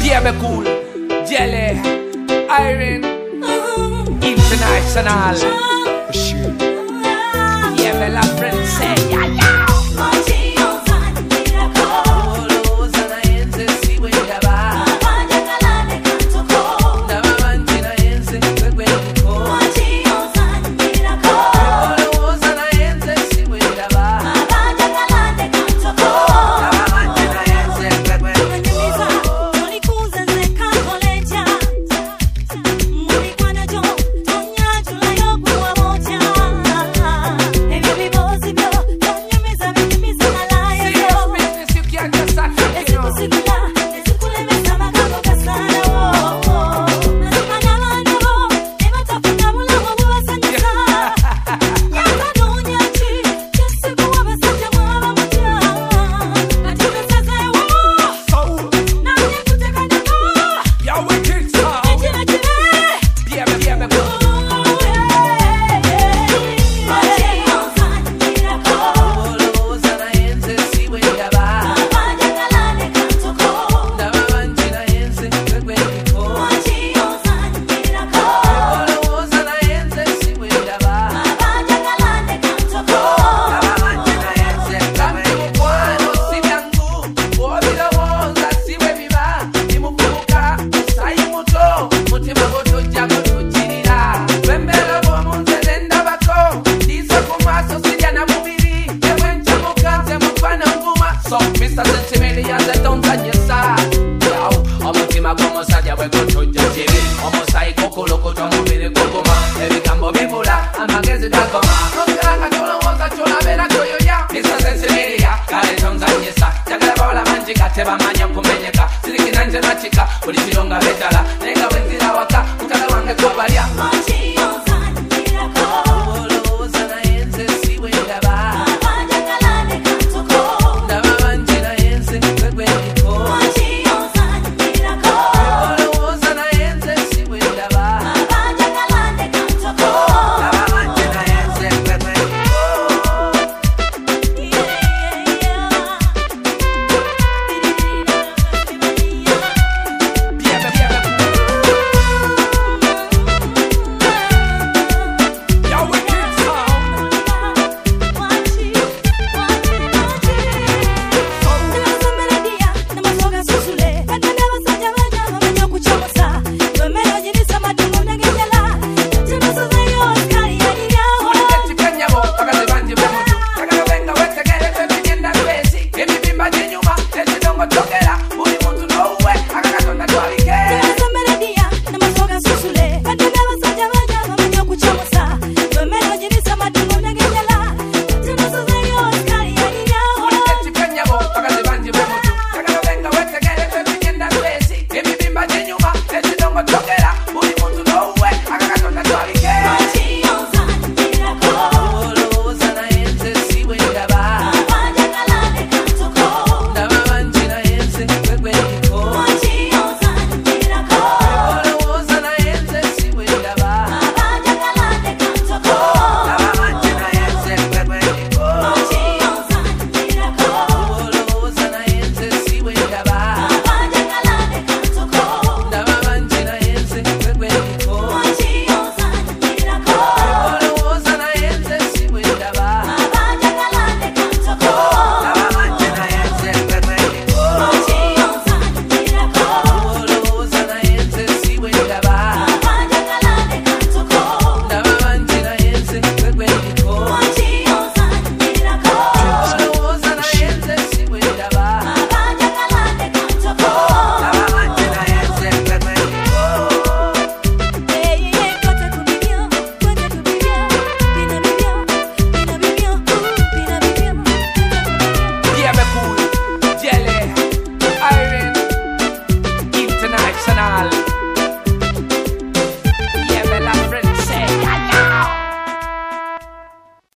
Baby Cool, Jelly, Irene, International. Yeah, Bella friend say, yeah, yeah. So, Mr. Sensimillion, they don't on your side. Yo, omutima gw'omusajja bwe gutojja kibi. Omusayiko kulukuta omubiri guguma. Ebigambo bibula, amagezi gagoma. Nogeranga kyolowooza kyolabeera kyoyoya. Mr. Sensimillion, kale tonzanyisa. Njagala bawala bangi kate bamanya okumenyeka. Sirikina nze nakika, buli kiro nga beddala. Naye nga bwe nzira waka, mutala wange gwobalya.